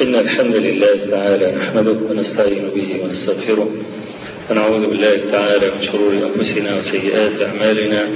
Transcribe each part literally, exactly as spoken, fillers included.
إن الحمد لله تعالى نحمده ونستعين به ونستغفره ونعوذ بالله تعالى من شرور أنفسنا وسيئات أعمالنا.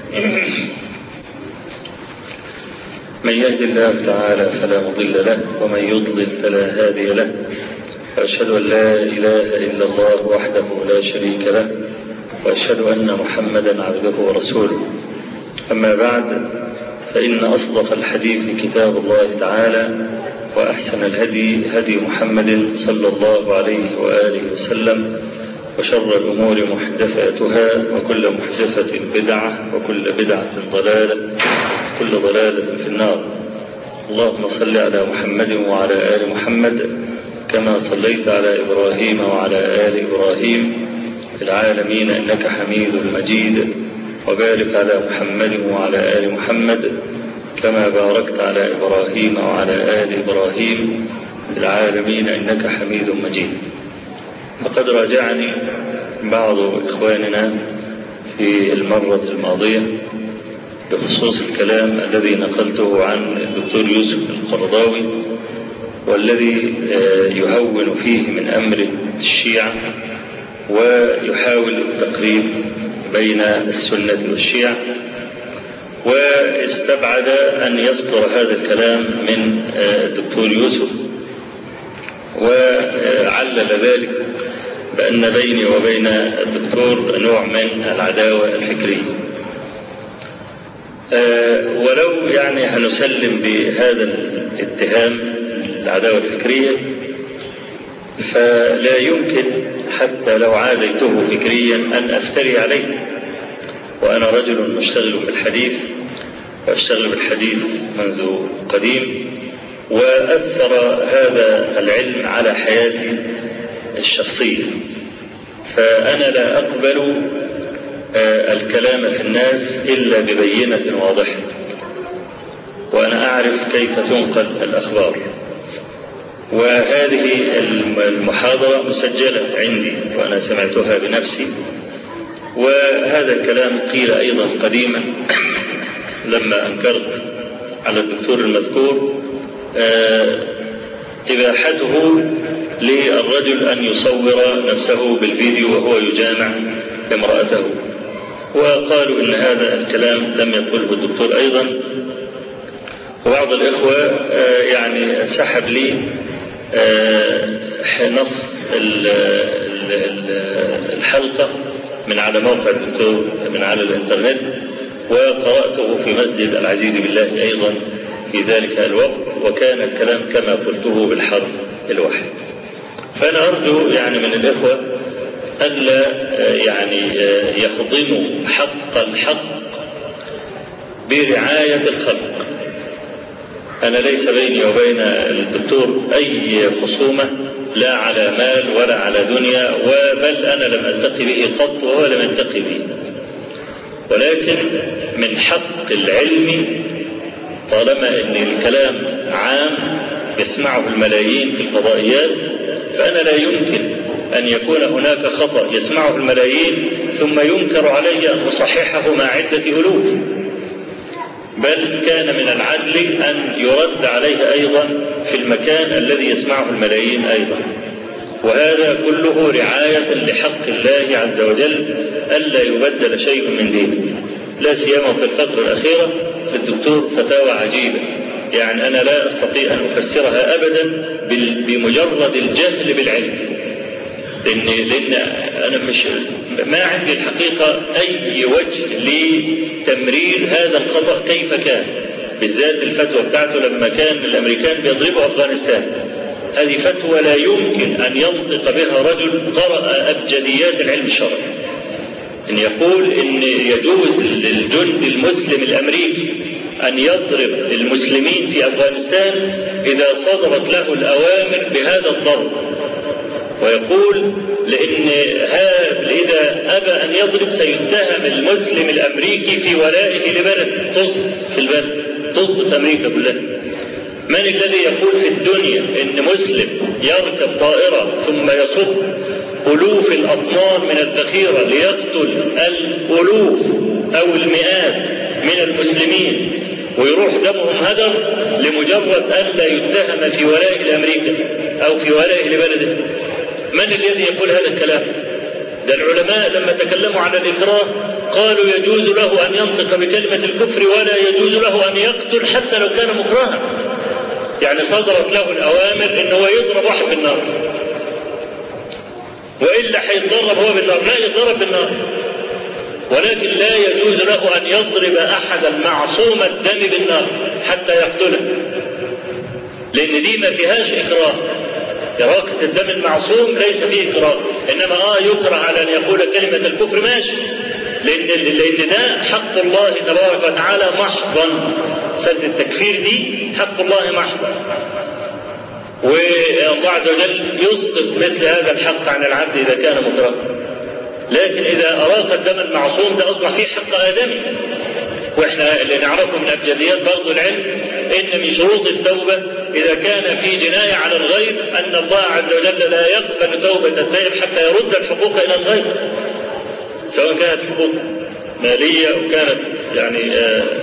من يهد الله تعالى فلا مضل له ومن يضلل فلا هادي له، وأشهد أن لا إله إلا الله وحده لا شريك له، وأشهد أن محمدا عبده ورسوله. أما بعد، فإن أصدق الحديث كتاب الله تعالى، وأحسن الهدي هدي محمد صلى الله عليه وآله وسلم، وشر الأمور محدثاتها، وكل محدثة بدعة، وكل بدعة ضلالة، وكل ضلالة في النار. اللهم صل على محمد وعلى آل محمد كما صليت على إبراهيم وعلى آل إبراهيم في العالمين إنك حميد مجيد، وبارك على محمد وعلى آل محمد كما باركت على إبراهيم وعلى آل إبراهيم في العالمين إنك حميد مجيد. فقد راجعني بعض إخواننا في المرة الماضية بخصوص الكلام الذي نقلته عن الدكتور يوسف القرضاوي، والذي يهون فيه من أمر الشيعة ويحاول التقريب بين السنة والشيعة، واستبعد أن يصدر هذا الكلام من الدكتور يوسف، وعلل ذلك بأن بيني وبين الدكتور نوع من العداوة الفكرية. ولو يعني هنسلم بهذا الاتهام العداوة الفكرية، فلا يمكن حتى لو عاديته فكريا أن أفتري عليه، وأنا رجل مشتغل بالحديث، وأشتغل بالحديث منذ قديم، وأثر هذا العلم على حياتي الشخصية، فأنا لا أقبل الكلام في الناس إلا ببينة واضحة، وأنا أعرف كيف تنقل الأخبار. وهذه المحاضرة مسجلة عندي وأنا سمعتها بنفسي، وهذا الكلام قيل أيضا قديما لما أنكرت على الدكتور المذكور إباحته للرجل أن يصور نفسه بالفيديو وهو يجامع امرأته، وقالوا إن هذا الكلام لم يقله الدكتور أيضا. وبعض الإخوة يعني سحب لي نص الحلقة من على موقع الدكتور من على الإنترنت، وقرأته في مسجد العزيز بالله أيضا في ذلك الوقت، وكان الكلام كما قلته بالحرف الواحد. فأنا أرجو يعني من الإخوة ألا يعني يهضموا حق الحق برعاية الخلق. أنا ليس بيني وبين الدكتور أي خصومة، لا على مال ولا على دنيا، وبل أنا لم ألتقي به قط وهو لم يلتقي به، ولكن من حق العلم طالما أن الكلام عام يسمعه الملايين في الفضائيات، فأنا لا يمكن أن يكون هناك خطأ يسمعه الملايين ثم ينكر علي أن أصححه مع عدة ألوف، بل كان من العدل أن يرد عليه أيضا في المكان الذي يسمعه الملايين أيضا. وهذا كله رعاية لحق الله عز وجل ألا يبدل شيء من دينه، لا سيما في الفترة الأخيرة للدكتور فتاوى عجيبة، يعني أنا لا أستطيع أن أفسرها أبدا بمجرد الجهل بالعلم، لأن, لأن أنا مش ما عندي الحقيقة أي وجه لتمرير هذا الخطأ كيف كان، بالذات الفتوى بتاعته لما كان الأمريكان بيضربوا أفغانستان. هذه فتوى لا يمكن أن ينطق بها رجل قرأ أبجديات العلم الشرعي، أن يقول إن يجوز للجند المسلم الأمريكي أن يضرب المسلمين في أفغانستان إذا صدرت له الأوامر بهذا الضرب، ويقول لأن إذا أبى أن يضرب سيتهم المسلم الأمريكي في ولائه لبلد، طز في البلد، طز في أمريكا كلها. من الذي يقول في الدنيا إن مسلم يركب طائرة ثم يصب ألوف الأطنان من الذخيرة ليقتل الألوف أو المئات من المسلمين ويروح دمهم هدر لمجرد أن لا يتهم في ولاء لأمريكا أو في ولاء لبلده. من الذي يقول هذا الكلام؟ ده العلماء لما تكلموا عن الإكراه قالوا يجوز له أن ينطق بكلمة الكفر ولا يجوز له أن يقتل حتى لو كان مكرها. يعني صدرت له الأوامر إنه يضرب واحد بالنار، وإلا حيتضرب هو بالنار، لا يضرب بالنار، ولكن لا يجوز له أن يضرب أحدا معصوم الدم بالنار حتى يقتله، لأن دي ما فيهاش إكراه. إراقة الدم المعصوم ليس فيه إكراه، إنما آه يكره على أن يقول كلمة الكفر ماشي، لأن لأن ده حق الله تبارك وتعالى محضا. سد التكفير دي حق الله محضا، والله عز وجل يسقط مثل هذا الحق عن العبد إذا كان مكرها. لكن إذا أراق الدم المعصوم ده أصبح فيه حق آدمي، وإحنا اللي نعرفه من أبجديات برضو العلم إن من شروط التوبة إذا كان في جناية على الغير أن الله عز وجل لا يقبل توبة التائب حتى يرد الحقوق إلى الغير، سواء كانت حقوق مالية أو كانت يعني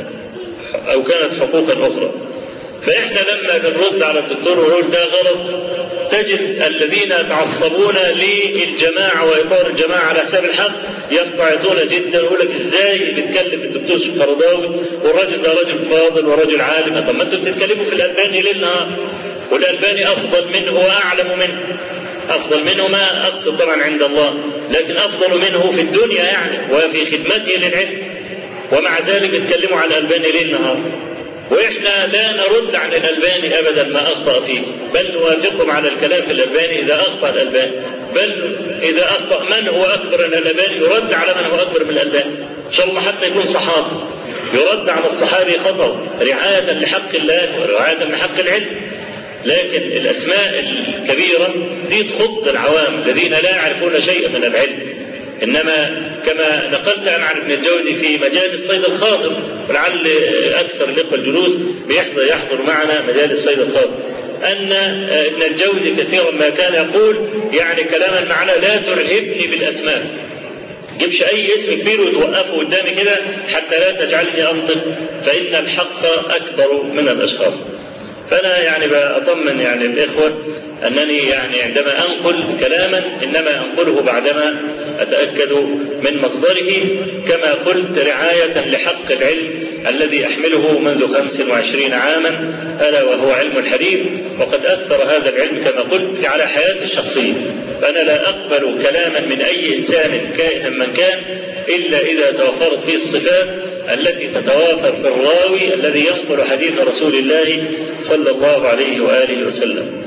أو كانت حقوقا أخرى. فإحنا لما بنرد على الدكتور ونقول ده غلط، تجد الذين يتعصبون للجماعة وإطار الجماعة على حساب الحق ينقعدون جدا ويقول لك إزاي بيتكلم الدكتور القرضاوي والراجل ده راجل فاضل ورجل عالم. طب ما أنتم بتتكلموا في الألباني ليل نهار، والألباني أفضل منه وأعلم منه، أفضل منه ما أقصد طبعا عند الله، لكن أفضل منه في الدنيا يعني وفي خدمته للعلم، ومع ذلك يتكلموا عن الألباني ليل نهار. وإحنا لا نرد عن الألباني أبدا ما أخطأ فيه، بل نوافقهم على الكلام في الألباني إذا أخطأ الألباني، بل إذا أخطأ من هو أكبر من الألباني يرد على من هو أكبر من الألباني، إن شاء الله حتى يكون صحابي يرد على الصحابي خطأ رعاية لحق الله ورعاية لحق العلم. لكن الأسماء الكبيرة دي تخض العوام الذين لا يعرفون شيئا من العلم. إنما كما نقلت أنا عن ابن الجوزي في مجالس صيد الخاطر، ولعل أكثر الإخوة الجلوس بيحضر يحضر معنا مجالس صيد الخاطر، أن ابن الجوزي كثيرا ما كان يقول يعني كلاما معناه لا ترهبني بالأسماء، جيبش أي اسم كبير وتوقفه قدامي كده حتى لا تجعلني أنطق، فإن الحق أكبر من الأشخاص. فأنا يعني بأطمن يعني الإخوة أنني يعني عندما أنقل كلاما إنما أنقله بعدما أتأكد من مصدره، كما قلت رعاية لحق العلم الذي أحمله منذ خمس وعشرين عاما، ألا وهو علم الحديث، وقد أثر هذا العلم كما قلت على حياتي الشخصية. فأنا لا أقبل كلاما من أي إنسان كائنا من كان إلا إذا توفرت فيه الصفات التي تتوافر في الراوي الذي ينقل حديث رسول الله صلى الله عليه وآله وسلم.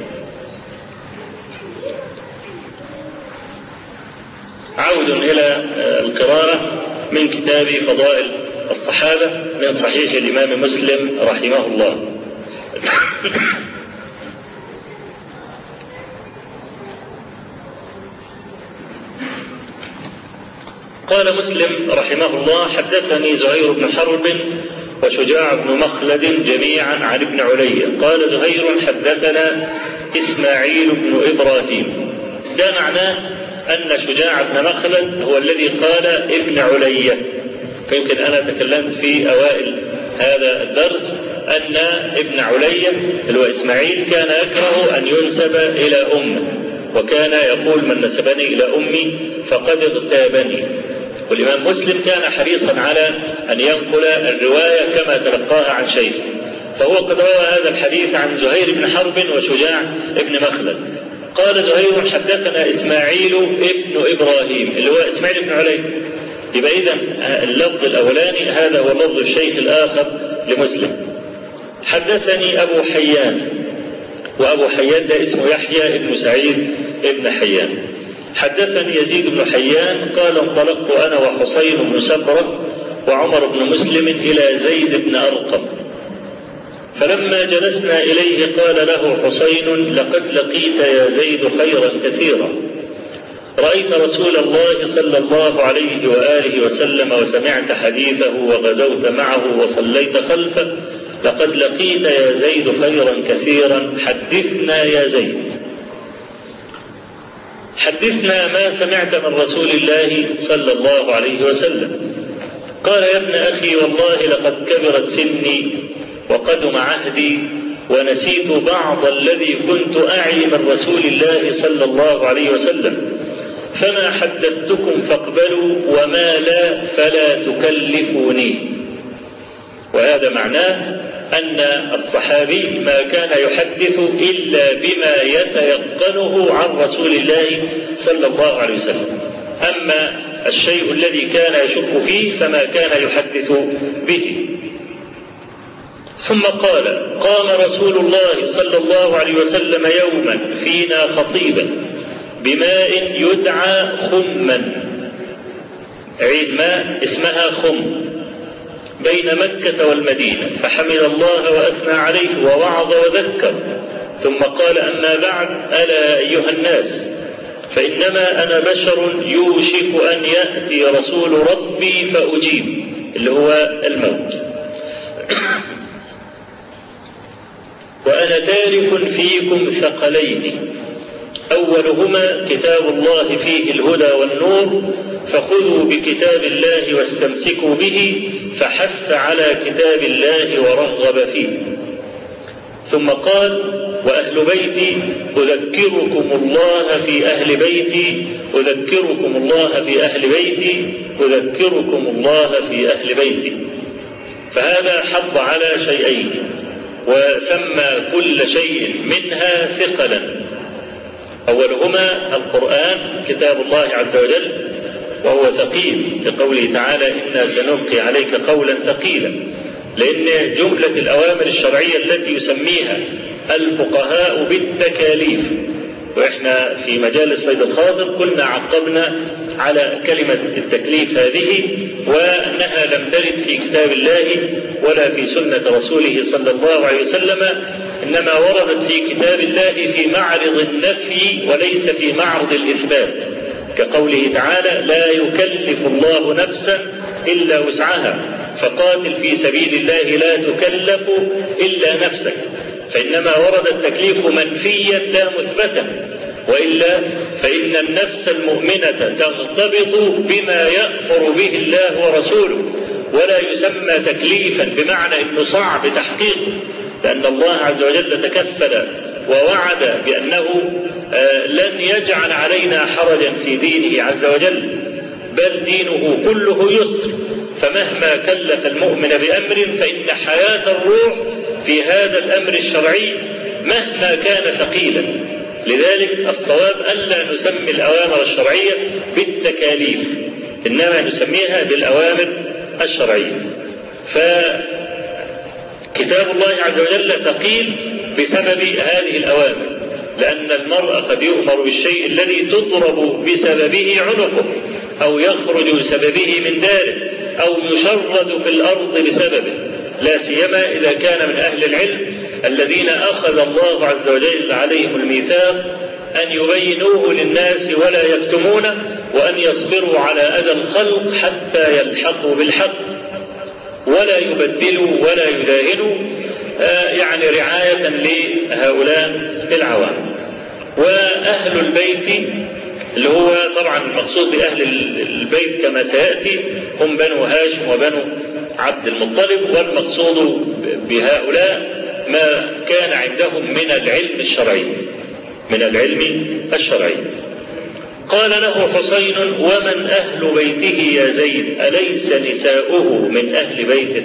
عود إلى القراءة من كتاب فضائل الصحابة من صحيح الإمام مسلم رحمه الله. قال مسلم رحمه الله: حدثني زهير بن حرب وشجاع بن مخلد جميعا عن ابن علي قال زهير حدثنا إسماعيل بن إبراهيم. ده معناه أن شجاع بن مخلد هو الذي قال ابن علي، فيمكن أنا تكلمت في أوائل هذا الدرس أن ابن علي اللي هو إسماعيل كان يكره أن ينسب إلى أمه، وكان يقول: من نسبني إلى أمي فقد اغتابني. والإمام مسلم كان حريصا على أن ينقل الرواية كما تلقاها عن شيخه، فهو قد روى هذا الحديث عن زهير بن حرب وشجاع بن مخلد. قال زهير حدثنا إسماعيل ابن إبراهيم اللي هو إسماعيل بن علي. يبقى إذن اللفظ الأولاني هذا هو لفظ الشيخ الآخر لمسلم. حدثني أبو حيان، وأبو حيان ده اسمه يحيى بن سعيد بن حيان. حدثني يزيد بن حيان قال: انطلقت أنا وحسين بن سبرة وعمر بن مسلم إلى زيد بن أرقم، فلما جلسنا إليه قال له حسين: لقد لقيت يا زيد خيرا كثيرا، رأيت رسول الله صلى الله عليه وآله وسلم وسمعت حديثه وغزوت معه وصليت خلفه، لقد لقيت يا زيد خيرا كثيرا، حدثنا يا زيد، حدثنا ما سمعت من رسول الله صلى الله عليه وسلم. قال: يا ابن أخي والله لقد كبرت سني وقدم عهدي ونسيت بعض الذي كنت أعي من رسول الله صلى الله عليه وسلم، فما حدثتكم فاقبلوا وما لا فلا تكلفوني. وهذا معناه أن الصحابي ما كان يحدث إلا بما يتيقنه عن رسول الله صلى الله عليه وسلم، أما الشيء الذي كان يشك فيه فما كان يحدث به. ثم قال: قام رسول الله صلى الله عليه وسلم يوما فينا خطيبا بماء يدعى خما، عين ماء اسمها خم، بين مكة والمدينة، فحمد الله وأثنى عليه ووعظ وذكر، ثم قال: أما بعد، ألا أيها الناس، فإنما أنا بشر يوشك أن يأتي رسول ربي فأجيب، اللي هو الموت، وأنا تارك فيكم ثقلين، أولهما كتاب الله فيه الهدى والنور، فخذوا بكتاب الله واستمسكوا به، فحث على كتاب الله ورغب فيه. ثم قال: وأهل بيتي أذكركم الله في أهل بيتي أذكركم الله في أهل بيتي أذكركم الله في أهل بيتي. فهذا حض على شيئين، وسمى كل شيء منها ثقلا. أولهما القرآن كتاب الله عز وجل، وهو ثقيل لقوله تعالى: إنا سنلقي عليك قولا ثقيلا، لأن جملة الأوامر الشرعية التي يسميها الفقهاء بالتكاليف، وإحنا في مجال الصيد الخاطر كنا عقبنا على كلمة التكليف هذه، وأنها لم ترد في كتاب الله ولا في سنة رسوله صلى الله عليه وسلم، إنما وردت في كتاب الله في معرض النفي وليس في معرض الإثبات، كقوله تعالى: لا يكلف الله نفسا إلا وسعها، فقاتل في سبيل الله لا تكلف إلا نفسك. فإنما ورد التكليف منفيا لا مثبتا، وإلا فإن النفس المؤمنة تغتبط بما يأمر به الله ورسوله، ولا يسمى تكليفا بمعنى أنه صعب تحقيقه، لأن الله عز وجل تكفل ووعد بأنه لن يجعل علينا حرجا في دينه عز وجل، بل دينه كله يسر، فمهما كلف المؤمن بأمر فإن حياة الروح في هذا الأمر الشرعي مهما كان ثقيلا. لذلك الصواب ألا نسمي الأوامر الشرعية بالتكاليف، إنما نسميها بالأوامر الشرعية. فكتاب الله عز وجل ثقيل بسبب هذه الأوامر، لأن المرء قد يؤمر بالشيء الذي تضرب بسببه عنقه، أو يخرج بسببه من داره، أو يشرد في الأرض بسببه، لا سيما إذا كان من أهل العلم الذين أخذ الله عز وجل عليهم الميثاق أن يبينوه للناس ولا يكتمونه، وأن يصبروا على أذى الخلق حتى يلحقوا بالحق، ولا يبدلوا ولا يداهنوا، آه يعني رعاية لهؤلاء العوام. وأهل البيت اللي هو طبعا المقصود بأهل البيت كما سيأتي هم بنو هاشم وبنو عبد المطلب، والمقصود بهؤلاء ما كان عندهم من العلم الشرعي من العلم الشرعي. قال له حسين: ومن أهل بيته يا زيد؟ أليس نساؤه من أهل بيته؟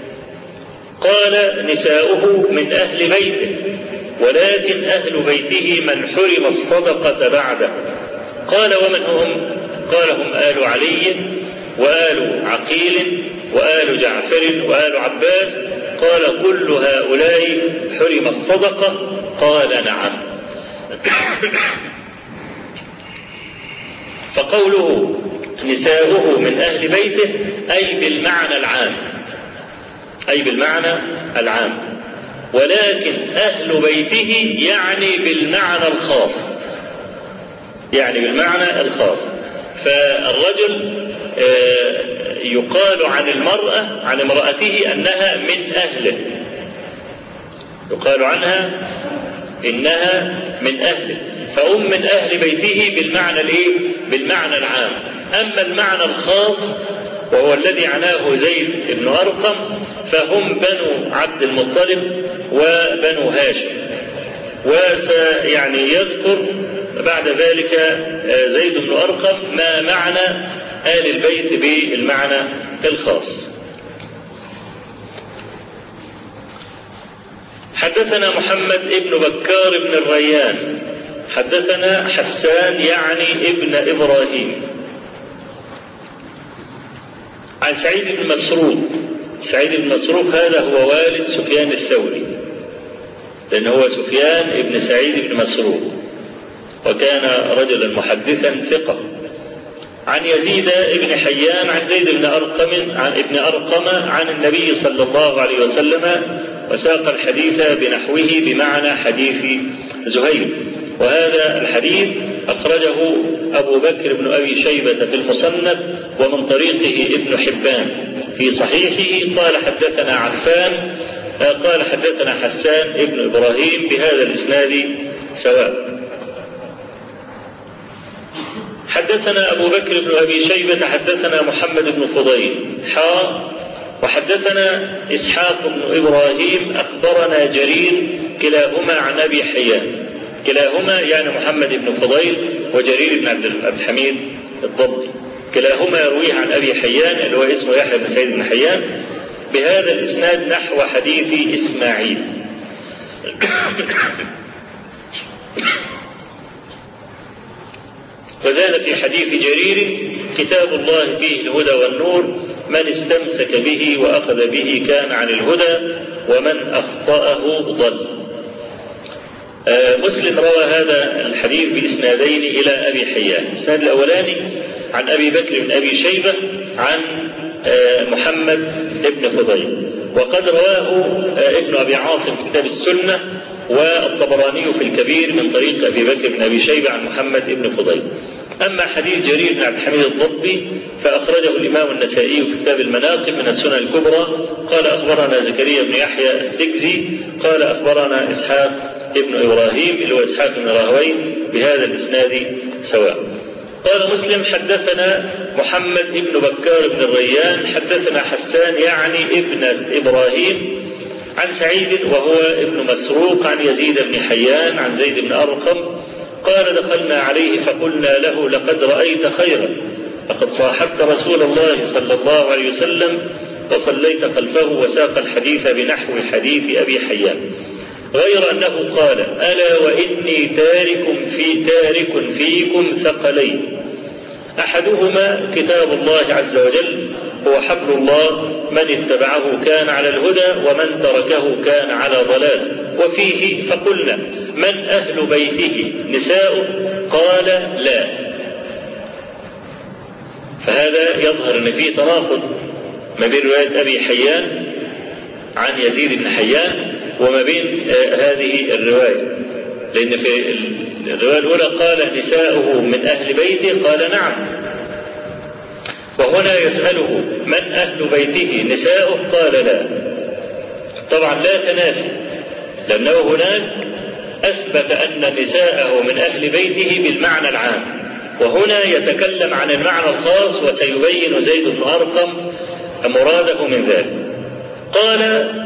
قال: نساؤه من أهل بيته، ولكن أهل بيته من حرم الصدقة بعده. قال: ومن هم؟ قال: هم آل علي وآل عقيل وآل جعفر وآل عباس. قال: كل هؤلاء حرم الصدقة؟ قال: نعم. فقوله نساؤه من أهل بيته أي بالمعنى العام، أي بالمعنى العام، ولكن أهل بيته يعني بالمعنى الخاص، يعني بالمعنى الخاص. فالرجل يقال عن المرأة عن امرأته أنها من أهله، يقال عنها إنها من أهله، فأم من أهل بيته بالمعنى الإيه؟ بالمعنى العام. أما المعنى الخاص وهو الذي عناه زيد بن أرقم، فهم بنو عبد المطلب وبنو هاشم. وسيعني يذكر بعد ذلك زيد بن أرقم ما معنى آل البيت بالمعنى الخاص. حدثنا محمد بن بكار بن الريان حدثنا حسان يعني ابن إبراهيم عن سعيد بن مسروق. سعيد بن مسروق هذا هو والد سفيان الثوري، لأنه هو سفيان ابن سعيد بن مسروق، وكان رجلا محدثا ثقة. عن يزيد بن حيان عن زيد بن أرقم عن ابن أرقم عن النبي صلى الله عليه وسلم، وساق الحديث بنحوه بمعنى حديث زهير. وهذا الحديث أخرجه أبو بكر بن أبي شيبة في المصنف، ومن طريقه ابن حبان في صحيحه. قال حدثنا عفان قال حدثنا حسان ابن إبراهيم بهذا الإسناد سواء. حدثنا أبو بكر بن أبي شيبة حدثنا محمد بن فضيل حا وحدثنا إسحاق بن إبراهيم أخبرنا جرير كلاهما عن أبي حيان. كلاهما يعني محمد بن فضيل وجرير بن عبد الحميد الضبي، كلاهما يرويه عن أبي حيان اللي هو اسمه يحيى بن سعيد بن حيان بهذا الإسناد نحو حديث إسماعيل. وزاد في حديث جرير كتاب الله فيه الهدى والنور، من استمسك به وأخذ به كان عن الهدى ومن أخطأه ضل. آه مسلم روى هذا الحديث بإسنادين إلى أبي حيان. الإسناد الأولاني عن أبي بكر بن أبي شيبة عن آه محمد بن فضيل، وقد رواه آه ابن أبي عاصم في كتاب السنة، والطبراني في الكبير من طريق أبي بكر بن أبي شيبة عن محمد بن فضيل. أما حديث جرير بن عبد الحميد الضبي فأخرجه الإمام النسائي في كتاب المناقب من السنن الكبرى. قال أخبرنا زكريا بن يحيى السكزي قال أخبرنا إسحاق ابن إبراهيم اللي هو إسحاق بن راهويه بهذا الإسناد سواء. قال مسلم حدثنا محمد بن بكار بن الريان حدثنا حسان يعني ابن إبراهيم عن سعيد وهو ابن مسروق عن يزيد بن حيان عن زيد بن أرقم قال دخلنا عليه فقلنا له لقد رأيت خيرا، لقد صاحبت رسول الله صلى الله عليه وسلم وصليت خلفه، وساق الحديث بنحو حديث أبي حيان، غير أنه قال ألا وإني تارك في تارك فيكم ثقلين، أحدهما كتاب الله عز وجل هو حبل الله، من اتبعه كان على الهدى ومن تركه كان على ضلال. وفيه فقلنا من أهل بيته نساؤه؟ قال لا. فهذا يظهر أن فيه تناقض ما بين رواية أبي حيان عن يزيد بن حيان وما بين آه هذه الرواية، لأن في الرواية الأولى قال نساؤه من أهل بيته قال نعم، وهنا يسأله من أهل بيته نساؤه قال لا. طبعا لا تنافي، لأنه هناك أثبت أن نساءه من أهل بيته بالمعنى العام، وهنا يتكلم عن المعنى الخاص وسيبين زيد بن أرقم مراده من ذلك. قال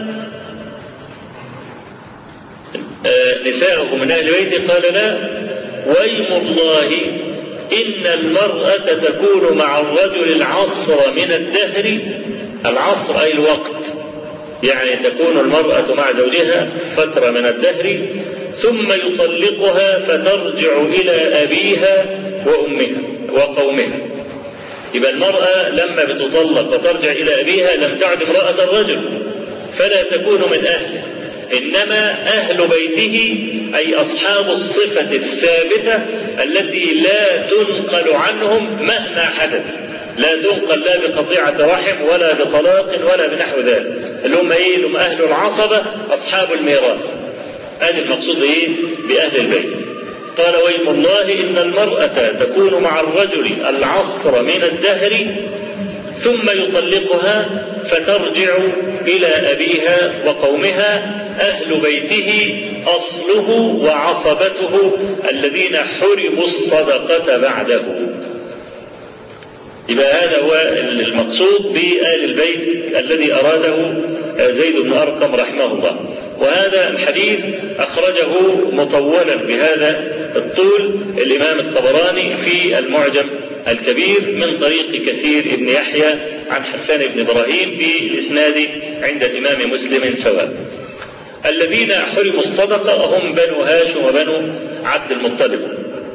نساءه من أهل بيته قال لا، وأيم الله إن المرأة تكون مع الرجل العصر من الدهر، العصر أي الوقت، يعني تكون المرأة مع زوجها فترة من الدهر ثم يطلقها فترجع إلى أبيها وأمها وقومها. يبقى المرأة لما بتطلق وترجع إلى أبيها لم تعد امرأة الرجل فلا تكون من أهله، إنما أهل بيته أي أصحاب الصفة الثابتة التي لا تنقل عنهم مهما حدث، لا تنقل لا بقطيعة رحم ولا بطلاق ولا بنحو ذلك، اللي هم إيه؟ هم أهل العصبة أصحاب الميراث. هذا المقصود إيه بأهل البيت. قال ويم الله إن المرأة تكون مع الرجل العصر من الدهر ثم يطلقها فترجع إلى أبيها وقومها، أهل بيته أصله وعصبته الذين حرموا الصدقة بعده. يبقى هذا هو المقصود بآل البيت الذي أراده زيد بن أرقم رحمه الله. وهذا الحديث أخرجه مطولا بهذا الطول الإمام الطبراني في المعجم الكبير من طريق كثير بن يحيى عن حسان بن إبراهيم بالإسناد عند الإمام مسلم سواء. الذين حرموا الصدقة هم بنو هاشم وبنو عبد المطلب.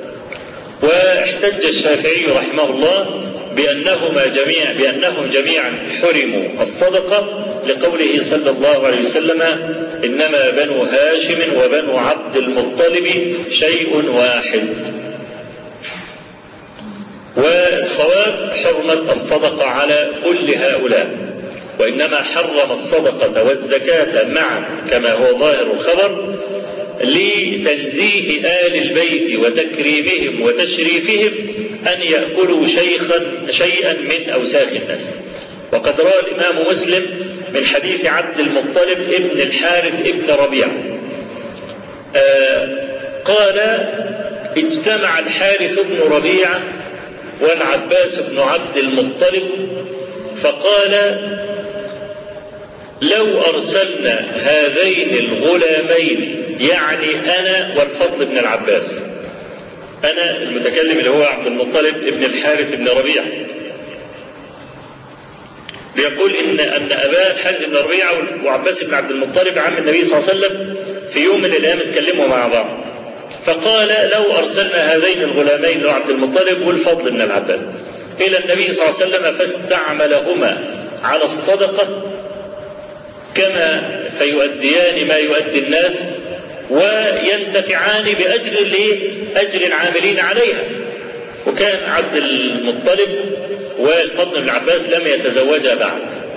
واحتج الشافعي رحمه الله بأنهما جميع بأنهم جميعا حرموا الصدقة لقوله صلى الله عليه وسلم إنما بنو هاشم وبنو عبد المطلب شيء واحد. والصواب حرمة الصدقة على كل هؤلاء، وإنما حرم الصدقة والزكاة معا كما هو ظاهر الخبر لتنزيه آل البيت وتكريمهم وتشريفهم أن يأكلوا شيخا شيئا من أوساخ الناس. وقد روى الإمام مسلم من حديث عبد المطلب ابن الحارث ابن ربيعة آه قال اجتمع الحارث بن ربيعة والعباس بن عبد المطلب فقال لو أرسلنا هذين الغلامين، يعني أنا والفضل بن العباس، أنا المتكلم اللي هو عبد المطلب ابن الحارث بن ربيعة، بيقول إن أن أباه الحارث بن ربيعة وعباس بن عبد المطلب عم النبي صلى الله عليه وسلم في يوم من الأيام اتكلموا مع بعض، فقال لو أرسلنا هذين الغلامين اللي هو عبد المطلب والفضل بن العباس إلى النبي صلى الله عليه وسلم فاستعملهما على الصدقة كما فيؤديان ما يؤدي الناس وينتفعان بأجر أجر العاملين عليها. وكان عبد المطلب والفضل بن العباس لم يتزوجا بعد،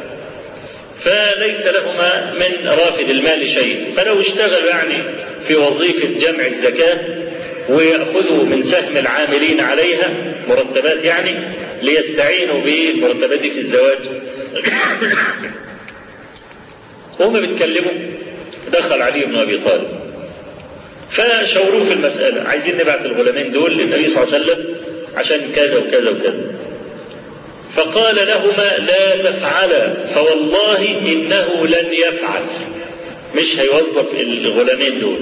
فليس لهما من رافد المال شيء، فلو اشتغلوا يعني في وظيفة جمع الزكاة ويأخذوا من سهم العاملين عليها مرتبات يعني ليستعينوا بالمرتبات في الزواج. وهم بيتكلموا دخل علي بن أبي طالب فشوروه في المسألة، عايزين نبعث الغلامين دول للنبي صلى الله عليه وسلم عشان كذا وكذا وكذا. فقال لهما لا تفعلا فوالله إنه لن يفعل، مش هيوظف الغلامين دول.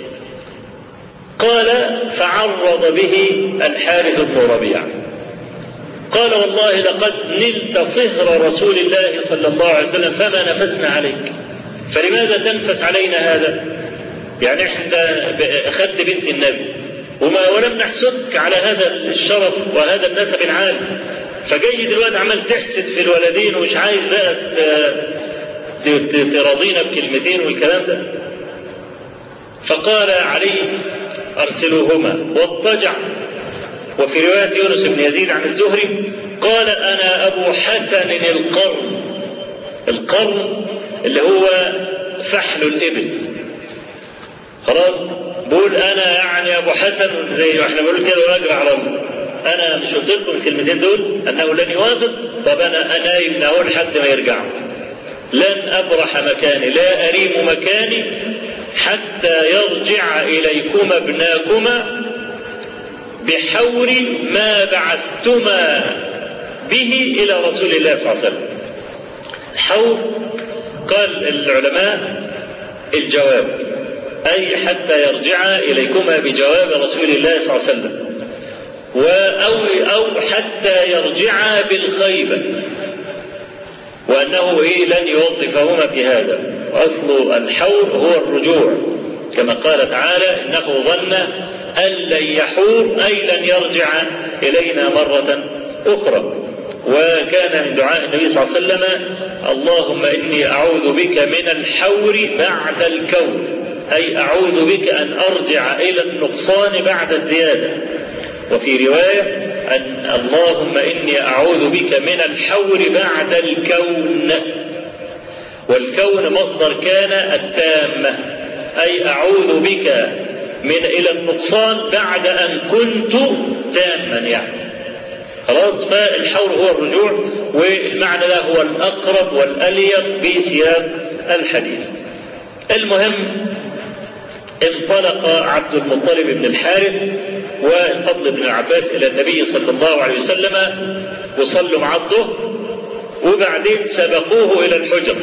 قال فعرض به الحارث بن ربيعة قال والله لقد نلت صهر رسول الله صلى الله عليه وسلم فما نفسنا عليك، فلماذا تنفس علينا هذا؟ يعني احنا اخذت بنت النبي وما ولم نحسدك على هذا الشرف وهذا النسب العالي، فجاي دلوقتي عمال تحسد في الولدين ومش عايز بقى تراضينا بكلمتين والكلام ده. فقال علي ارسلوهما واضطجع. وفي رواية يونس بن يزيد عن الزهري قال أنا أبو حسن القرن، القرن اللي هو فحل الإبل، خلاص بقول أنا يعني أبو حسن زي ما احنا بنقول كده راجل عربي، أنا مش قلت لكم الكلمتين دول أنه لن يوافق، طب أنا أنا يمنعه لحد ما يرجعوا، لن أبرح مكاني لا أريم مكاني حتى يرجع إليكما ابناكما بحور ما بعثتما به إلى رسول الله صلى الله عليه وسلم. الحور قال العلماء الجواب، أي حتى يرجع إليكما بجواب رسول الله صلى الله عليه وسلم، أو, أو حتى يرجع بالخيبة، وأنه إيه لن يوظفهما في هذا. وأصل الحور هو الرجوع كما قال تعالى إنه ظن أن لن يحور أي لن يرجع إلينا مرة أخرى. وكان من دعاء النبي صلى الله عليه وسلم اللهم إني أعوذ بك من الحور بعد الكون، أي أعوذ بك أن أرجع إلى النقصان بعد الزيادة. وفي رواية أن اللهم إني أعوذ بك من الحور بعد الكون، والكون مصدر كان التامة، أي أعوذ بك من إلى النقصان بعد أن كنت تاما يعني. خلاص، فالحور هو الرجوع، والمعنى ده هو الأقرب والأليق بسياق الحديث. المهم انطلق عبد المطلب بن الحارث والفضل بن العباس إلى النبي صلى الله عليه وسلم وصلوا مع الظهر، وبعدين سبقوه إلى الحجر،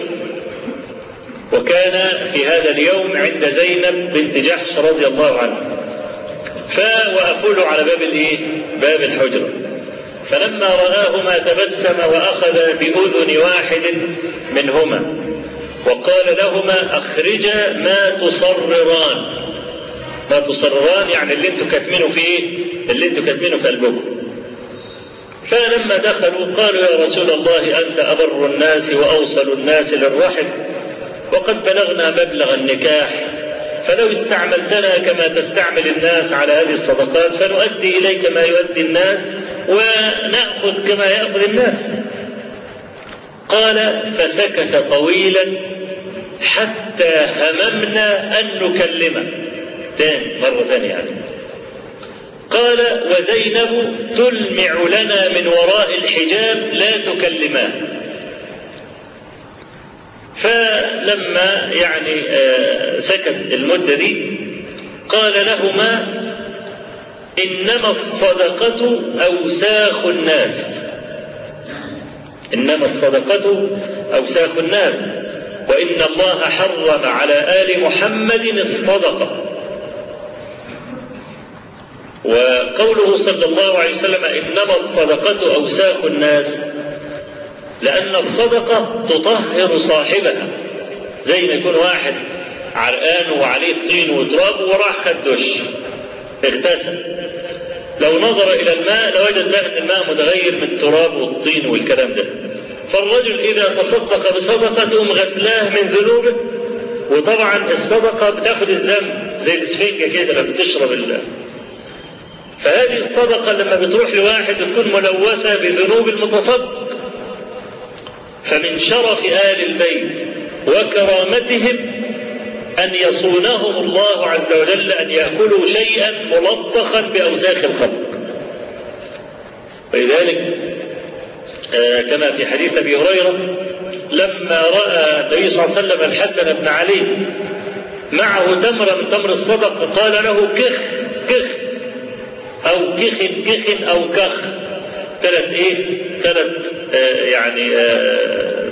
وكان في هذا اليوم عند زينب بنت جحش رضي الله عنها، فوقفوا له على باب الايه؟ باب الحجرة. فلما رآهما تبسم وأخذ بأذن واحد منهما وقال لهما أخرجا ما تصرران. ما تصرران يعني اللي انتوا كاتمينه في ايه؟ اللي انتوا كاتمينه في قلبكم. فلما دخلوا قالوا يا رسول الله أنت أبر الناس وأوصل الناس للرحم، وقد بلغنا مبلغ النكاح، فلو استعملتنا كما تستعمل الناس على هذه الصدقات فنؤدي إليك ما يؤدي الناس ونأخذ كما يأخذ الناس. قال فسكت طويلا حتى هممنا أن نكلمه تاني مرة ثانية يعني. قال وزينب تلمع لنا من وراء الحجاب لا تكلمان. فلما يعني سكت المدة دي قال لهما إنما الصدقة أوساخ الناس، إنما الصدقة أوساخ الناس، وإن الله حرم على آل محمد الصدقة. وقوله صلى الله عليه وسلم إنما الصدقة أوساخ الناس لأن الصدقة تطهر صاحبها، زي ما يكون واحد عرقان وعليه طين وتراب وراح خد دش اغتسل، لو نظر إلى الماء لوجد له أن الماء متغير من التراب والطين والكلام ده. فالرجل إذا تصدق بصدقة تقوم غسلاه من ذنوبه، وطبعا الصدقة بتاخد الذنب زي الاسفنجة كده لما بتشرب الله. فهذه الصدقة لما بتروح لواحد تكون ملوثة بذنوب المتصدق. فمن شرف آل البيت وكرامتهم أن يصونهم الله عز وجل أن يأكلوا شيئا ملطخا بأوساخ الخلق. ولذلك آه كما في حديث أبي هريرة لما رأى النبي صلى الله عليه وسلم الحسن بن علي معه تمرة من تمر الصدقة قال له كخ كخ أو كخ كخ أو كخ، ثلاث إيه؟ ثلاث آه يعني آه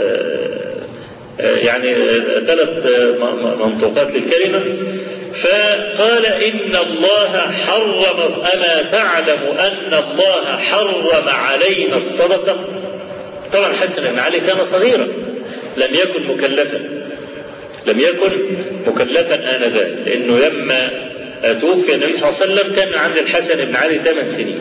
آه يعني ثلاث منطوقات للكلمة. فقال إن الله حرم، أما تعلم أن الله حرم علينا الصدقة؟ طبعا حسن بن علي كان صغيرا لم يكن مكلفا، لم يكن مكلفا آنذاك، لأنه لما توفي النبي صلى الله عليه وسلم كان عند الحسن بن علي ثمان سنين،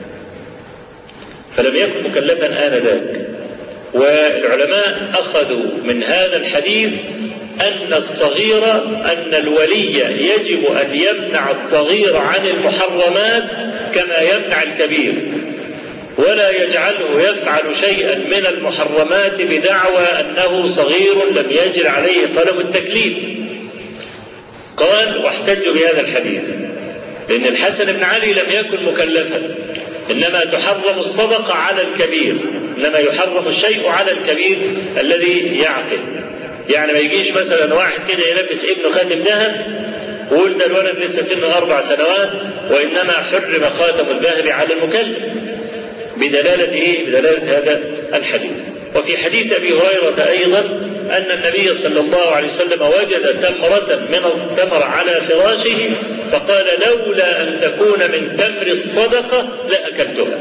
فلم يكن مكلفا آنذاك. والعلماء أخذوا من هذا الحديث أن الصغير أن الولي يجب أن يمنع الصغير عن المحرمات كما يمنع الكبير، ولا يجعله يفعل شيئا من المحرمات بدعوى أنه صغير لم يجر عليه قلم التكليف. قال واحتجوا بهذا الحديث لأن الحسن بن علي لم يكن مكلفا، إنما تحرم الصدقة على الكبير، إنما يحرم الشيء على الكبير الذي يعقل. يعني ما يجيش مثلا واحد كده يلبس ابنه خاتم ذهب ويقول ده الولد لسه سنه أربع سنوات وإنما حرم خاتم الذهب على المكلف، بدلالة إيه؟ بدلالة هذا الحديث. وفي حديث أبي هريرة أيضا أن النبي صلى الله عليه وسلم وجد تمرة من التمر على فراشه فقال لولا أن تكون من تمر الصدقة لأكلتها.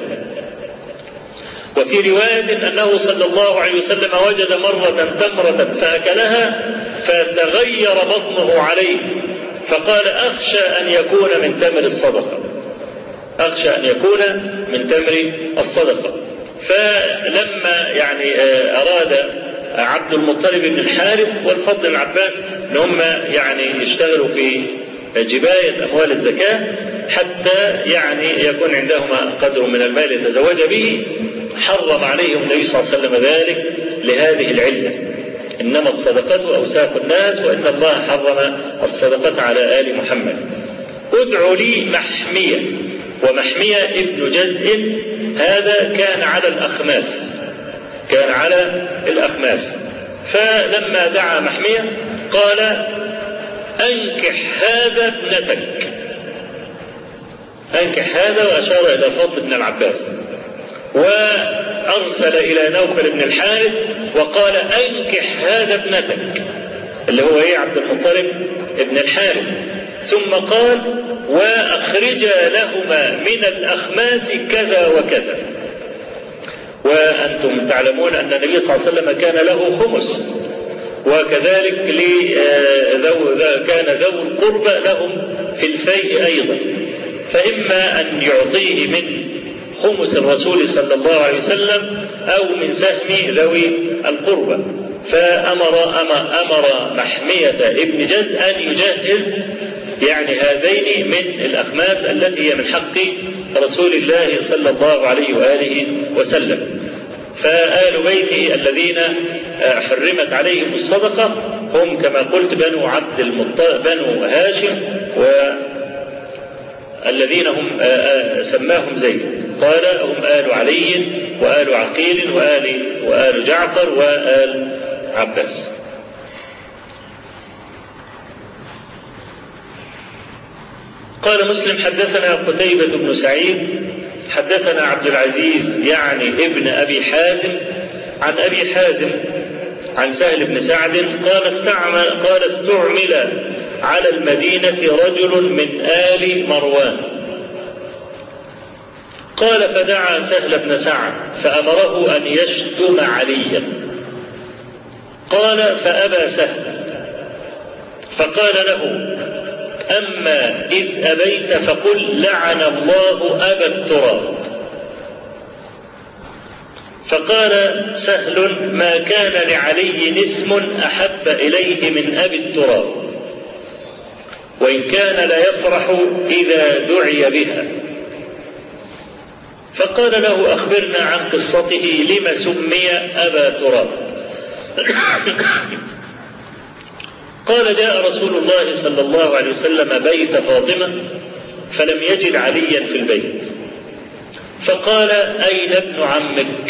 وفي رواية أنه صلى الله عليه وسلم وجد مرة تمرة فأكلها فتغير بطنه عليه فقال أخشى أن يكون من تمر الصدقة، أخشى أن يكون من تمر الصدقة. فلما يعني أراد عبد المطلب بن الحارث والفضل بن العباس ان هم يعني يشتغلوا في جباية أموال الزكاة حتى يعني يكون عندهما قدر من المال يتزوج به، حرم عليهم النبي صلى الله عليه وسلم ذلك لهذه العلة، إنما الصدقة أوساخ الناس وإن الله حرم الصدقة على آل محمد. ادعوا لي محمية، ومحمية ابن جزء هذا كان على الأخماس، كان على الأخماس. فلما دعا محمية قال أنكح هذا ابنتك. أنكح هذا، وأشار إلى الفضل بن العباس. وأرسل إلى نوفل بن الحارث وقال أنكح هذا ابنتك، اللي هو إيه؟ عبد المطلب ابن الحارث. ثم قال وأخرجا لهما من الأخماس كذا وكذا. وأنتم تعلمون أن النبي صلى الله عليه وسلم كان له خمس، وكذلك كان ذو القربى لهم في الفيء أيضا، فإما أن يعطيه من خمس الرسول صلى الله عليه وسلم أو من سهم ذوي القربى. فأمر أمر, أمر محمية ابن جز أن يجهز يعني هذين من الأخماس التي هي من حق رسول الله صلى الله عليه وآله وسلم. فآل بيته الذين حرمت عليهم الصدقة هم كما قلت بنو عبد المطلب، بنو هاشم، والذين هم سماهم زيد. قال هم آل علي وآل عقيل وآل, وآل جعفر وآل عباس. قال مسلم حدثنا قتيبة بن سعيد حدثنا عبد العزيز يعني ابن أبي حازم عن أبي حازم عن سهل بن سعد قال استعمل, قال استعمل على المدينة رجل من آل مروان. قال فدعا سهل بن سعد فأمره أن يشتم عليا. قال فأبى سهل فقال له أما إذ أبيت فقل لعن الله أبا التراب. فقال سهل ما كان لعلي اسم أحب إليه من أبي التراب، وإن كان ليفرح إذا دعي بها. فقال له أخبرنا عن قصته لم سمي أبا تراب. قال جاء رسول الله صلى الله عليه وسلم بيت فاطمة فلم يجد عليا في البيت، فقال أين ابن عمك؟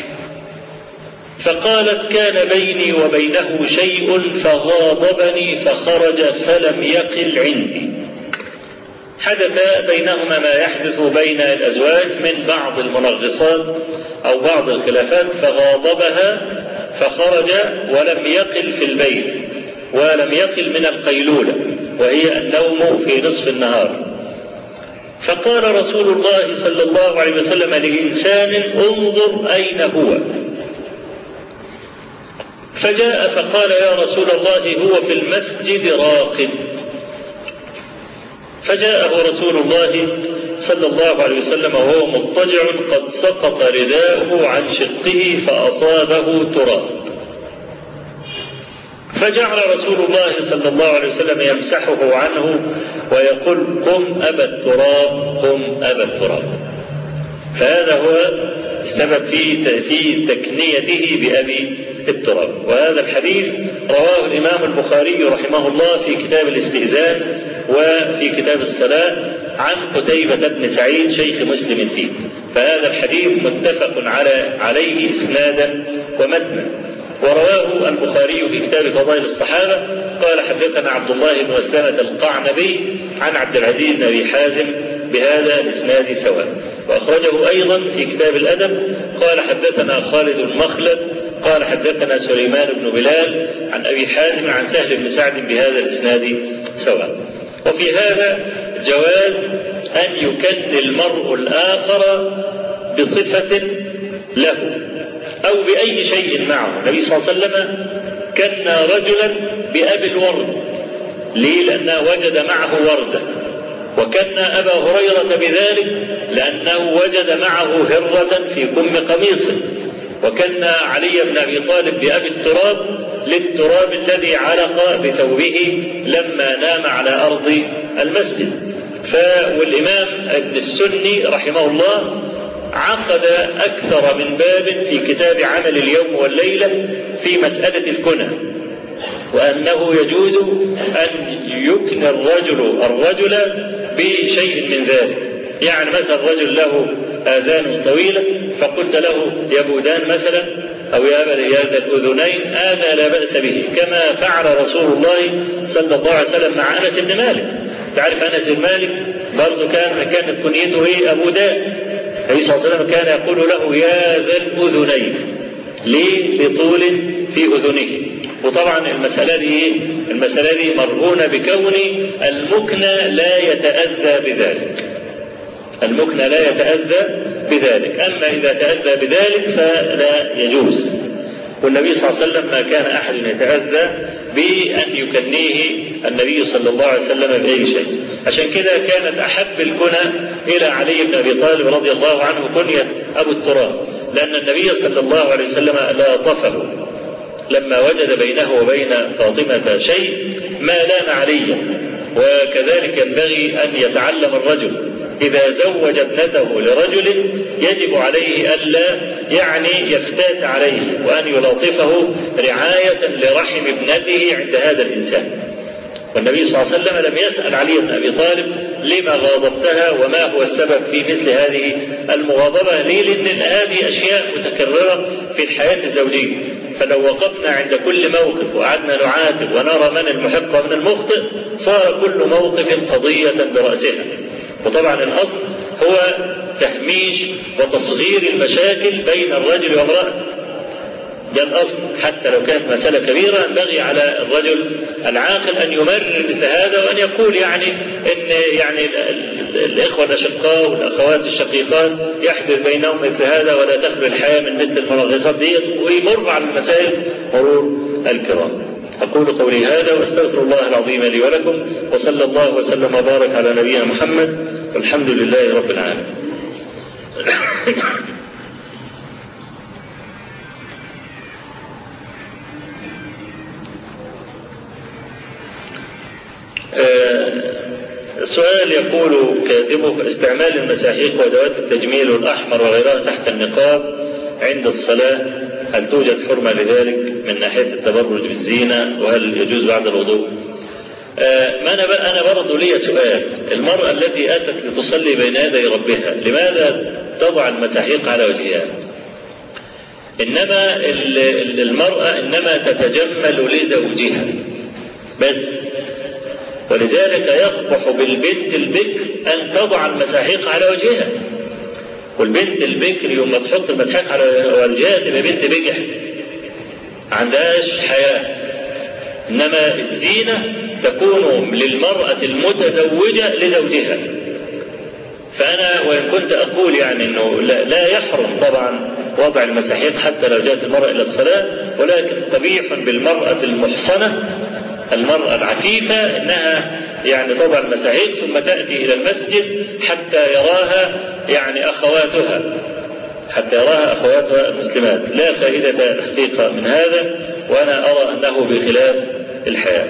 فقالت كان بيني وبينه شيء فغاضبني فخرج فلم يقل عندي. حدث بينهما ما يحدث بين الأزواج من بعض المنغصات أو بعض الخلافات، فغاضبها فخرج ولم يقل في البيت ولم يقل من القيلولة وهي النوم في نصف النهار. فقال رسول الله صلى الله عليه وسلم لإنسان انظر أين هو؟ فجاء فقال يا رسول الله هو في المسجد راقد. فجاءه رسول الله صلى الله عليه وسلم وهو مضطجع قد سقط رداؤه عن شقه فأصابه تراب. فجعل رسول الله صلى الله عليه وسلم يمسحه عنه ويقول قم أبا التراب قم أبا التراب. فهذا هو السبب في في تكنيته بأبي التراب. وهذا الحديث رواه الإمام البخاري رحمه الله في كتاب الاستئذان وفي كتاب الصلاة عن قتيبة بن سعيد شيخ مسلم فيه. فهذا الحديث متفق على عليه إسنادا ومتنا. ورواه البخاري في كتاب فضائل الصحابة قال حدثنا عبد الله بن مسلمة القعنبي عن عبد العزيز بن أبي حازم بهذا الإسناد سواء. وأخرجه أيضا في كتاب الأدب قال حدثنا خالد المخلد قال حدثنا سليمان بن بلال عن أبي حازم عن سهل بن سعد بهذا الإسناد سواء. وفي هذا جواز أن يكن المرء الآخر بصفة له أو بأي شيء معه. النبي صلى الله عليه وسلم كن رجلا بأبي الورد، ليه؟ لأنه وجد معه وردة. وكن أبا هريرة بذلك لأنه وجد معه هرة في كم قميصه. وكن علي بن أبي طالب بأبي التراب للتراب الذي علق بثوبه لما نام على أرض المسجد. والإمام ابن السني رحمه الله عقد أكثر من باب في كتاب عمل اليوم والليلة في مسألة الكنى، وأنه يجوز أن يكنى الرجل الرجل بشيء من ذلك. يعني مثلا رجل له آذان طويلة فقلت له يا بودان مثلا أو يا ذا الأذنين هذا لا بأس به، كما فعل رسول الله صلى الله عليه وسلم مع أنس بن مالك. تعرف أنس بن مالك برضه كان كانت كنيته إيه؟ أبو داء. النبي صلى الله عليه وسلم كان يقول له يا ذا الأذنين، ليه؟ لطول في أذنه. وطبعا المسألة دي المسألة دي مرهونة بكون المكنى لا يتأذى بذلك. المكنى لا يتأذى بذلك، أما إذا تأذى بذلك فلا يجوز. والنبي صلى الله عليه وسلم ما كان أحد يتأذى بأن يكنيه النبي صلى الله عليه وسلم بأي شيء. عشان كده كانت أحب الكنى إلى علي بن أبي طالب رضي الله عنه كنية أبو التراب، لأن النبي صلى الله عليه وسلم لاطفه لما وجد بينه وبين فاطمة شيء ما لام عليا. وكذلك ينبغي أن يتعلم الرجل إذا زوج ابنته لرجل يجب عليه ألا يعني يفتات عليه، وأن يلاطفه رعاية لرحم ابنته عند هذا الإنسان. والنبي صلى الله عليه وسلم لم يسأل علي بن أبي طالب لما غاضبتها وما هو السبب في مثل هذه المغاضبة. ليه؟ لأن هذه أشياء متكررة في الحياة الزوجية، فلو وقفنا عند كل موقف وقعدنا نعاتب ونرى من المحق ومن المخطئ صار كل موقف قضية برأسها. وطبعا الأصل هو تهميش وتصغير المشاكل بين الرجل وامرأته، ده الأصل. حتى لو كانت مسألة كبيرة ينبغي على الرجل العاقل أن يمرر مثل هذا، وأن يقول يعني إن يعني الإخوة الأشقاء والأخوات الشقيقات يحدث بينهم مثل هذا، ولا تخلو الحياة من مثل المنغصات دي، ويمر على المسائل مرور الكرام. أقول قولي هذا وأستغفر الله العظيم لي ولكم، وصلى الله وسلم وبارك على نبينا محمد، والحمد لله رب العالمين. سؤال يقول كاتبه: استعمال المساحيق وأدوات التجميل والأحمر وغيرها تحت النقاب عند الصلاة، هل توجد حرمة لذلك من ناحية التبرج بالزينة؟ وهل يجوز بعد الوضوء؟ ما أنا بقى أنا برضه لي سؤال: المرأة التي أتت لتصلي بين يدي ربها لماذا تضع المساحيق على وجهها؟ إنما المرأة إنما تتجمل لزوجها بس، ولذلك يقبح بالبنت البكر أن تضع المساحيق على وجهها. والبنت البكر يوم ما تحط المساحيق على وجهها تبقى بنت بجح ما عندهاش حياة. إنما الزينة تكون للمرأة المتزوجة لزوجها. فأنا وإن كنت أقول يعني أنه لا يحرم طبعا وضع المساحيق حتى لو جاءت المرأة إلى الصلاة، ولكن قبيح بالمرأة المحصنة المرأة العفيفة إنها يعني تضع المساحيق ثم تأتي إلى المسجد حتى يراها يعني أخواتها حتى يراها أخواتها المسلمات. لا فائدة حقيقة من هذا، وأنا أرى أنه بخلاف الحياة.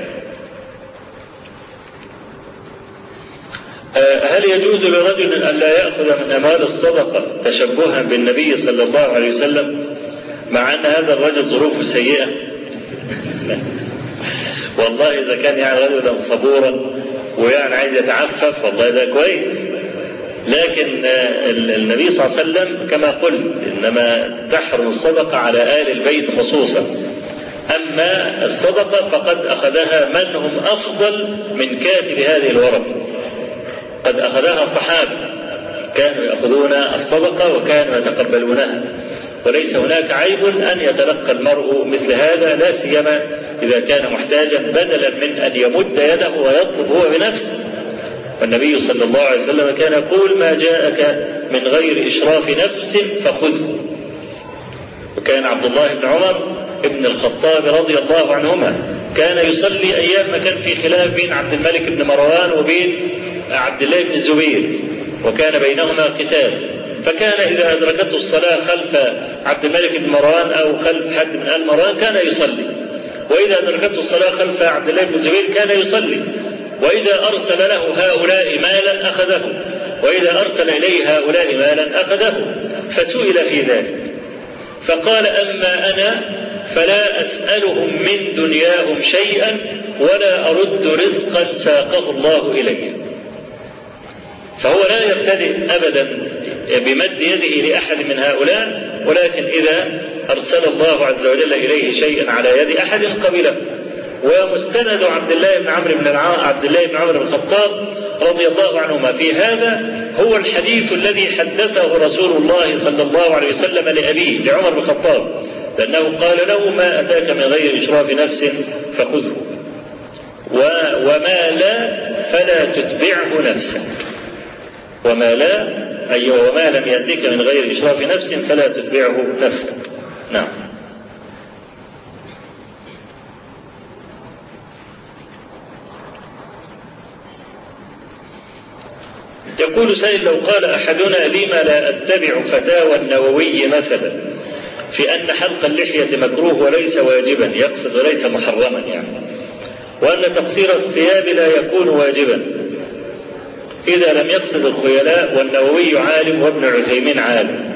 هل يجوز لرجل أن لا يأخذ من أموال الصدقة تشبها بالنبي صلى الله عليه وسلم مع أن هذا الرجل ظروفه سيئة؟ والله إذا كان يعني رجلا صبورا ويعني عايز يتعفف والله ده كويس، لكن النبي صلى الله عليه وسلم كما قلت إنما تحرم الصدقة على آل البيت خصوصا، أما الصدقة فقد أخذها من هم أفضل من كاتب هذه الورقة. قد أخذها صحابة كانوا يأخذون الصدقة وكانوا يتقبلونها، وليس هناك عيب أن يتلقى المرء مثل هذا، لا سيما إذا كان محتاجا، بدلا من أن يمد يده ويطلب هو بنفسه. والنبي صلى الله عليه وسلم كان يقول: ما جاءك من غير إشراف نفس فخذه. وكان عبد الله بن عمر ابن الخطاب رضي الله عنهما كان يصلي أيام ما كان في خلاف بين عبد الملك بن مروان وبين عبد الله بن الزبير، وكان بينهما قتال، فكان إذا أدركته الصلاة خلف عبد الملك بن مروان أو خلف حد من آل مروان كان يصلي، وإذا أدركته الصلاة خلف عبد الله بن الزبير كان يصلي، وإذا أرسل له هؤلاء مالا أخذه، وإذا أرسل إليه هؤلاء مالا أخذه. فسئل في ذلك فقال: أما أنا فلا أسألهم من دنياهم شيئا ولا أرد رزقا ساقه الله إلي. فهو لا يبتدئ أبدا بمد يده لأحد من هؤلاء ولكن إذا أرسل الله عز وجل إليه شيئا على يد أحد قبله. ومستند عبد الله بن عمرو بن عبد الله بن عمرو بن الخطاب رضي الله عنهما في هذا هو الحديث الذي حدثه رسول الله صلى الله عليه وسلم لأبيه لعمر بن الخطاب، لأنه قال له: ما أتاك من غير إشراف نفس فخذه، وما لا فلا تتبعه نفسك. وما لا أي وما لم يأتك من غير إشراف نفس فلا تتبعه نفسك. نعم. يقول سائل: لو قال أحدنا: لما لا أتبع فتاوى النووي مثلا في أن حلق اللحية مكروه وليس واجبا، يقصد وليس محرما يعني، وأن تقصير الثياب لا يكون واجبا إذا لم يقصد الخيلاء، والنووي عالم وابن عثيمين عالم،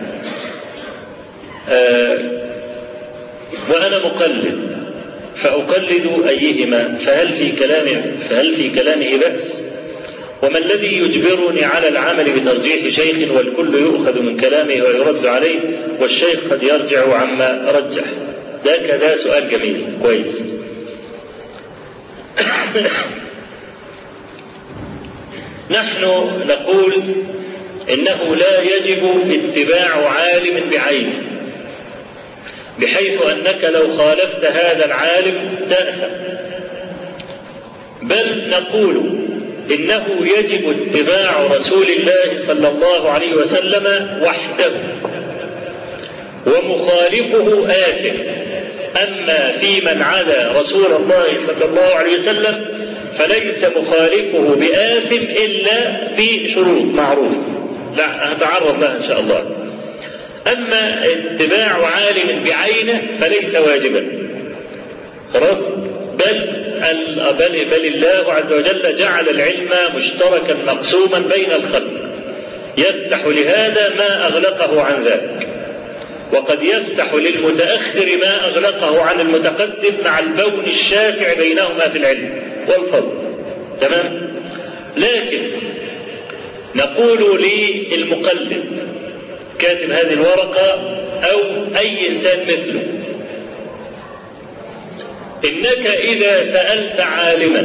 آه وأنا مقلد فأقلد أيهما، فهل في كلامه فهل في كلامه بأس؟ وما الذي يجبرني على العمل بترجيح شيخ والكل يؤخذ من كلامه ويرد عليه والشيخ قد يرجع عما رجح؟ ده كذا سؤال جميل كويس. نحن نقول إنه لا يجب اتباع عالم بعينه، بحيث أنك لو خالفت هذا العالم تأثم، بل نقول إنه يجب اتباع رسول الله صلى الله عليه وسلم وحده، ومخالفه آثم. أما في من عدا رسول الله صلى الله عليه وسلم فليس مخالفه بآثم إلا في شروط معروفة لا هتعرض لها إن شاء الله. أما اتباع عالم بعينه فليس واجبا، خلاص، بل بل بل الله عز وجل جعل العلم مشتركا مقسوما بين الخلق، يفتح لهذا ما أغلقه عن ذاك، وقد يفتح للمتأخر ما أغلقه عن المتقدم مع البون الشاسع بينهما في العلم والفضل. تمام؟ لكن نقول للمقلد كاتب هذه الورقة أو أي إنسان مثله: إنك إذا سألت عالما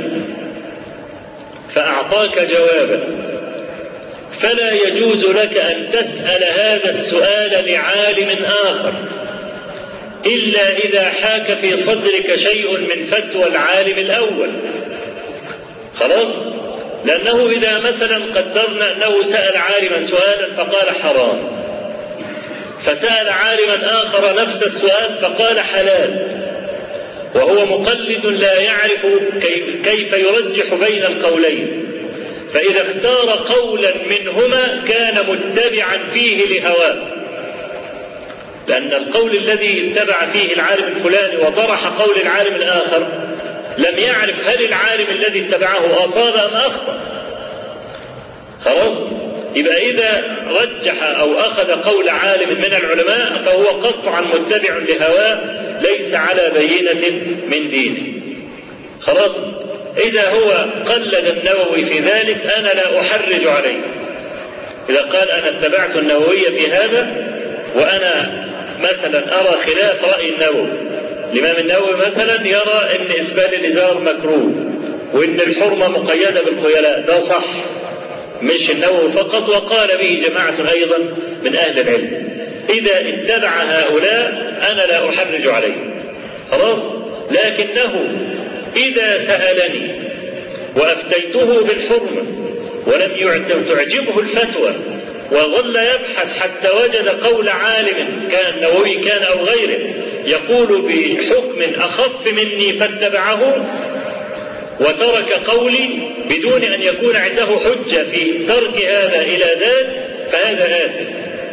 فأعطاك جوابا فلا يجوز لك أن تسأل هذا السؤال لعالم آخر إلا إذا حاك في صدرك شيء من فتوى العالم الأول. خلاص؟ لأنه إذا مثلا قدرنا أنه سأل عالما سؤالا فقال حرام، فسأل عالما آخر نفس السؤال فقال حلال، وهو مقلد لا يعرف كيف يرجح بين القولين، فإذا اختار قولا منهما كان متبعا فيه لهواه، لأن القول الذي اتبع فيه العالم الفلاني وطرح قول العالم الآخر لم يعرف هل العالم الذي اتبعه أصاب أم أخطأ. خلاص؟ يبقى إذا رجح أو أخذ قول عالم من العلماء فهو قطعا متبع لهواه ليس على بينة من دينه. خلاص؟ إذا هو قلد النووي في ذلك أنا لا أحرج عليه. إذا قال أنا اتبعت النووي في هذا وأنا مثلا أرى خلاف رأي النووي، الإمام النووي مثلا يرى أن إسبال الإزار مكروه وأن الحرمة مقيدة بالخيلاء، ده صح، مش النووي فقط، وقال به جماعة أيضا من أهل العلم. إذا اتبع هؤلاء أنا لا أحرج عليه. خلاص؟ لكنه إذا سألني وأفتيته بالحرمة ولم تعجبه الفتوى وظل يبحث حتى وجد قول عالم كان نووي كان أو غيره يقول بحكم أخف مني فاتبعه وترك قولي بدون أن يكون عنده حجة في ترك هذا إلى ذاك فهذا آثم.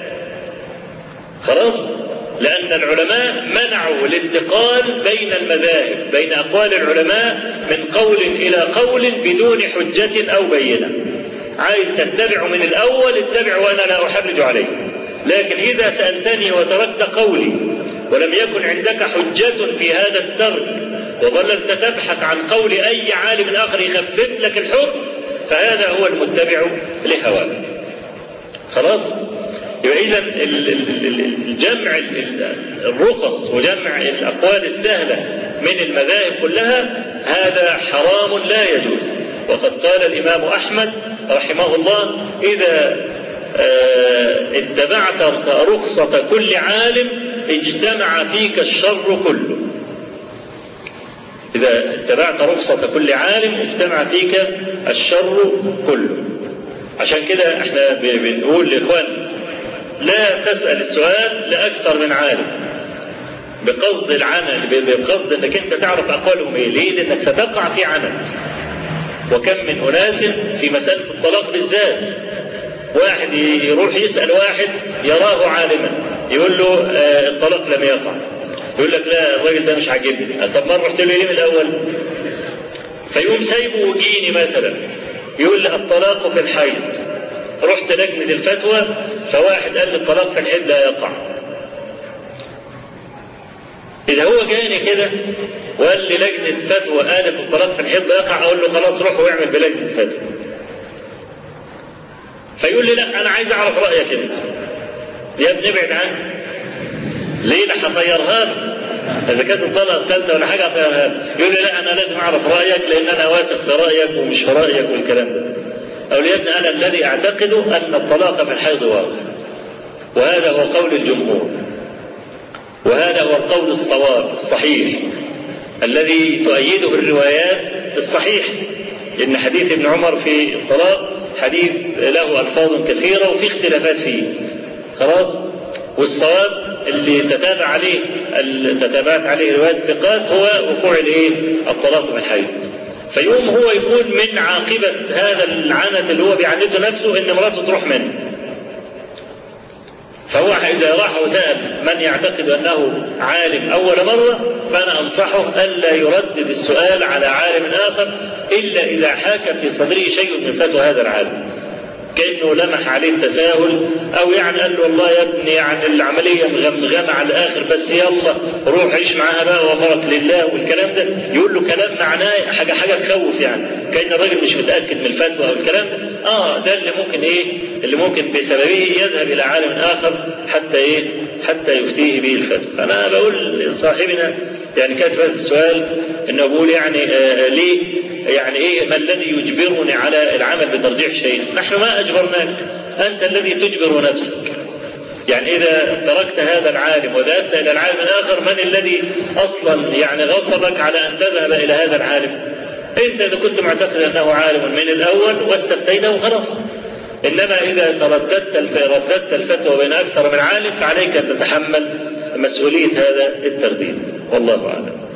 خلاص؟ لأن العلماء منعوا الانتقال بين المذاهب، بين أقوال العلماء من قول إلى قول بدون حجة أو بينة. عايز تتبع من الأول اتبع وأنا لا أحرج عليه، لكن إذا سألتني وتركت قولي ولم يكن عندك حجة في هذا الترك وظللت تبحث عن قول أي عالم آخر يخفف لك الحكم فهذا هو المتبع لهواه. خلاص؟ يبقى إذا الجمع الرخص وجمع الأقوال السهلة من المذاهب كلها هذا حرام لا يجوز. وقد قال الإمام أحمد رحمه الله: إذا اتبعت رخصة كل عالم اجتمع فيك الشر كله. إذا اتبعت رخصة كل عالم اجتمع فيك الشر كله. عشان كده احنا بنقول لإخوان: لا تسأل السؤال لأكثر من عالم بقصد العنت، بقصد انك انت تعرف اقوالهم ايه. ليه؟ لانك ستقع في عنت. وكم من اناس في مسألة الطلاق بالذات، واحد يروح يسأل واحد يراه عالما يقول له آه الطلاق لم يقع، يقول لك لا الراجل ده مش عاجبني. طب ما رحت له ليه من الاول؟ فيقوم سايبه ويجيني مثلا يقول لي الطلاق في الحيض، رحت لجنة الفتوى فواحد قال لي الطلاق في الحيض لا يقع. إذا هو جاني كده وقال لي لجنة فتوى قالت الطلاق في الحيض لا يقع، أقول له خلاص روح واعمل بلجنة فتوى. فيقول لي لا أنا عايز أعرف رأيك أنت. يا ابني ابعد عني. ليه؟ لا هطيرها له. إذا كانت الطلاقة الثالثة ولا حاجة هطيرها له. يقول لي لا أنا لازم أعرف رأيك لأن أنا واثق في رأيك ومش في رأيك والكلام ده. أو يا ابني أنا الذي أعتقد أن الطلاق في الحيض واقع، وهذا هو قول الجمهور، وهذا هو القول الصواب الصحيح الذي تؤيده الروايات الصحيحة. إن حديث ابن عمر في الطلاق حديث له ألفاظ كثيرة وفي اختلافات فيه. خلاص؟ والصواب اللي تتابع عليه تتابعت عليه روايات الثقات هو وقوع الايه؟ الطلاق بالحيض. فيوم هو يكون من عاقبة هذا العنت اللي هو بيعنته نفسه ان مراته تروح منه. فهو إذا راح وسأل من يعتقد أنه عالم أول مرة فأنا أنصحه ألا يردد السؤال على عالم آخر إلا إذا حاك في صدره شيء من فتوى هذا العالم، كأنه لمح عليه التساهل أو يعني قال له والله يا ابني يعني العملية مغمغمة على الآخر بس يلا روح عيش معاها بقى وأمرك لله والكلام ده. يقول له كلام معناه حاجة حاجة تخوف، يعني كأن الراجل مش متأكد من الفتوى أو الكلام ده. آه ده اللي ممكن إيه اللي ممكن بسببه يذهب إلى عالم آخر حتى إيه حتى يفتيه به الفتوى. أنا بقول لصاحبنا يعني كاتب هذا السؤال إنه بقول يعني آه ليه يعني إيه ما الذي يجبرني على العمل بترجيح شيء؟ نحن ما أجبرناك، أنت الذي تجبر نفسك. يعني إذا تركت هذا العالم وذهبت إلى العالم الآخر من الذي أصلا يعني غصبك على أن تذهب إلى هذا العالم؟ أنت إذا كنت معتقد أنه عالم من الأول واستفتيته خلاص. إنما إذا ترددت رددت الفتوى بين أكثر من عالم فعليك أن تتحمل مسؤولية هذا الترديد. والله أعلم.